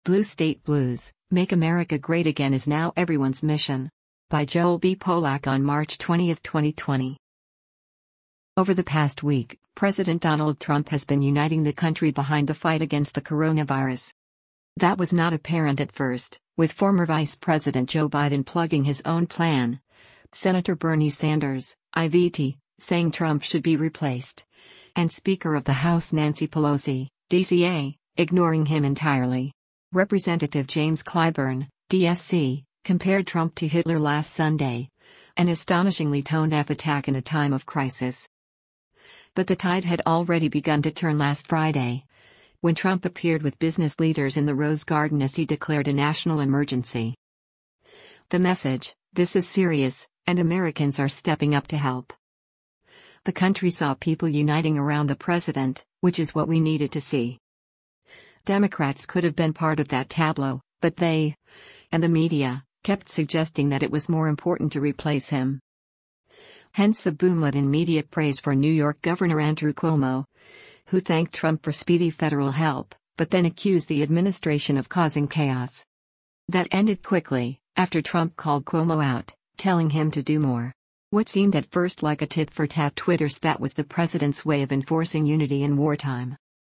Blue State Blues, Make America Great Again is now everyone's mission. By Joel B. Polak on March 20, 2020. Over the past week, President Donald Trump has been uniting the country behind the fight against the coronavirus. That was not apparent at first, with former Vice President Joe Biden plugging his own plan. Senator Bernie Sanders, IVT, saying Trump should be replaced. And Speaker of the House Nancy Pelosi, DCA, ignoring him entirely. Representative James Clyburn, DSC, compared Trump to Hitler last Sunday. An astonishingly tone-deaf attack in a time of crisis. But the tide had already begun to turn last Friday, when Trump appeared with business leaders in the Rose Garden as he declared a national emergency. The message: this is serious, and Americans are stepping up to help. The country saw people uniting around the president, which is what we needed to see. Democrats could have been part of that tableau, but they, and the media, kept suggesting that it was more important to replace him. Hence the boomlet in media praise for New York Governor Andrew Cuomo, who thanked Trump for speedy federal help, but then accused the administration of causing chaos. That ended quickly, after Trump called Cuomo out, telling him to do more. What seemed at first like a tit-for-tat Twitter spat was the president's way of enforcing unity in wartime.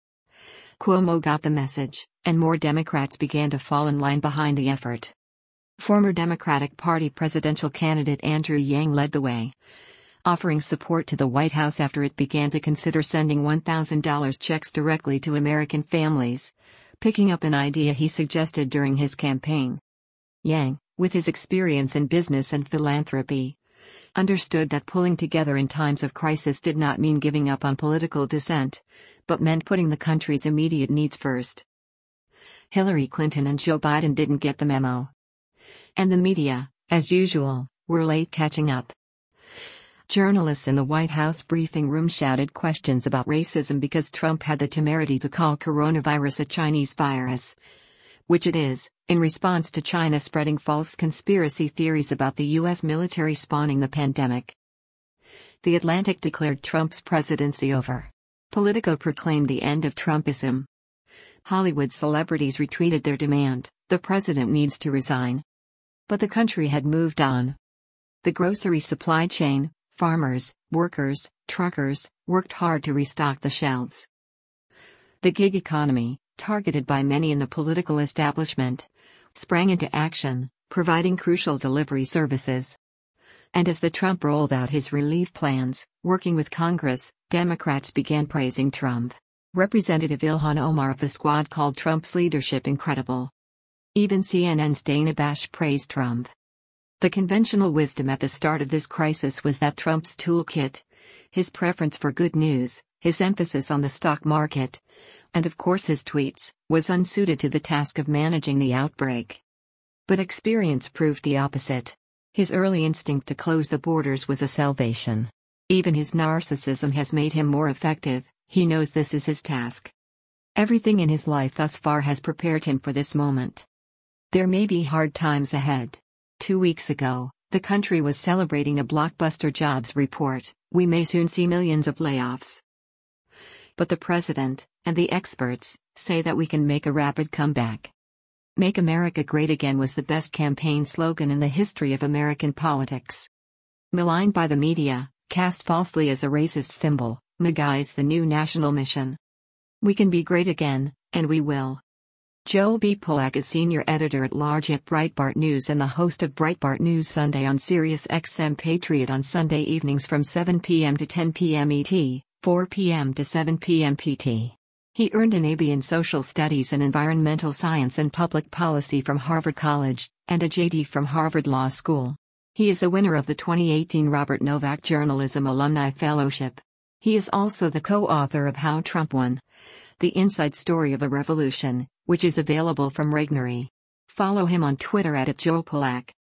Cuomo got the message, and more Democrats began to fall in line behind the effort. Former Democratic Party presidential candidate Andrew Yang led the way, offering support to the White House after it began to consider sending $1,000 checks directly to American families, picking up an idea he suggested during his campaign. Yang, with his experience in business and philanthropy, understood that pulling together in times of crisis did not mean giving up on political dissent, but meant putting the country's immediate needs first. Hillary Clinton and Joe Biden didn't get the memo. And the media, as usual, were late catching up. Journalists in the White House briefing room shouted questions about racism because Trump had the temerity to call coronavirus a Chinese virus, which it is, in response to China spreading false conspiracy theories about the U.S. military spawning the pandemic. The Atlantic declared Trump's presidency over. Politico proclaimed the end of Trumpism. Hollywood celebrities retweeted their demand: the president needs to resign. But the country had moved on. The grocery supply chain, farmers, workers, truckers, worked hard to restock the shelves. The gig economy, targeted by many in the political establishment, sprang into action, providing crucial delivery services. And as the Trump rolled out his relief plans, working with Congress, Democrats began praising Trump. Representative Ilhan Omar of the Squad called Trump's leadership incredible. Even CNN's Dana Bash praised Trump. The conventional wisdom at the start of this crisis was that Trump's toolkit, his preference for good news, his emphasis on the stock market, and of course his tweets, was unsuited to the task of managing the outbreak. But experience proved the opposite. His early instinct to close the borders was a salvation. Even his narcissism has made him more effective. He knows this is his task. Everything in his life thus far has prepared him for this moment. There may be hard times ahead. 2 weeks ago, the country was celebrating a blockbuster jobs report. We may soon see millions of layoffs. But the president, and the experts, say that we can make a rapid comeback. Make America Great Again was the best campaign slogan in the history of American politics. Maligned by the media, cast falsely as a racist symbol, MAGA is the new national mission. We can be great again, and we will. Joel B. Polak is senior editor-at-large at Breitbart News and the host of Breitbart News Sunday on Sirius XM Patriot on Sunday evenings from 7 p.m. to 10 p.m. ET, 4 p.m. to 7 p.m. PT. He earned an AB in Social Studies and Environmental Science and Public Policy from Harvard College, and a JD from Harvard Law School. He is a winner of the 2018 Robert Novak Journalism Alumni Fellowship. He is also the co-author of How Trump Won: The Inside Story of a Revolution, which is available from Regnery. Follow him on Twitter @JoelPolak.